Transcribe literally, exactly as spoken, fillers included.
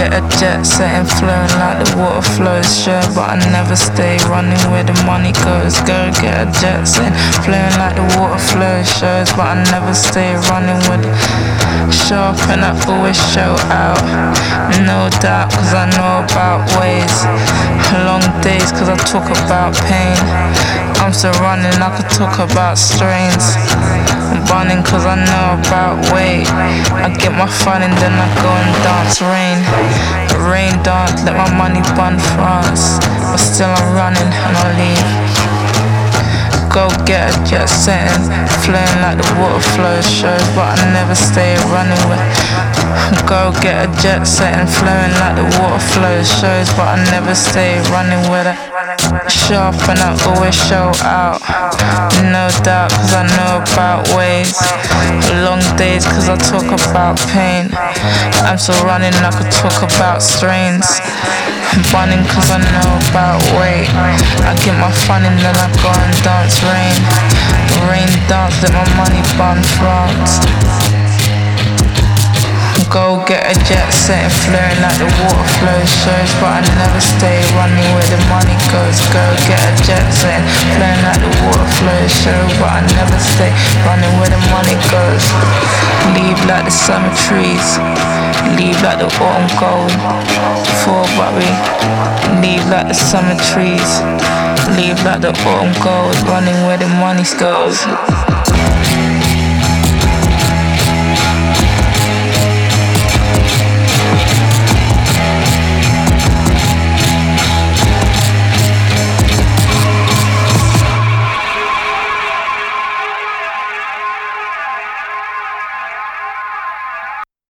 get a jet setting, flowing like the water flows. Sure, but I never stay running where the money goes. Go get a jet setting, flowing like the water flows. Shows, but I never stay running with it. Sharp and I always show out. No doubt, cause I know about ways. Long days, cause I talk about pain. I'm still running, I could talk about strains. I'm running cause I know about weight. I get my fun and then I go and dance rain. Rain dance, let my money burn France. But still I'm running and I'll leave. Go get a jet setting, flowing like the water flows. Shows, but I never stay running with. Go get a jet setting, flowing like the water flows. Shows, but I never stay running with it. Sharp and I always show out. No doubt, cause I know about ways. Long days, cause I talk about pain. I'm still running, I could talk about strains. I'm running cause I know about weight. I get my fun and then I go and dance rain. Rain dance, let my money burn France. Go get a jet setting, flowing like the water flows. Shows, but I never stay running where the money goes. Go get a jet setting, flowing like the water flows. Shows, but I never stay running where the money goes. Leave like the summer trees, leave like the autumn gold. For worry, leave like the summer trees, leave like the autumn gold. Running where the money goes.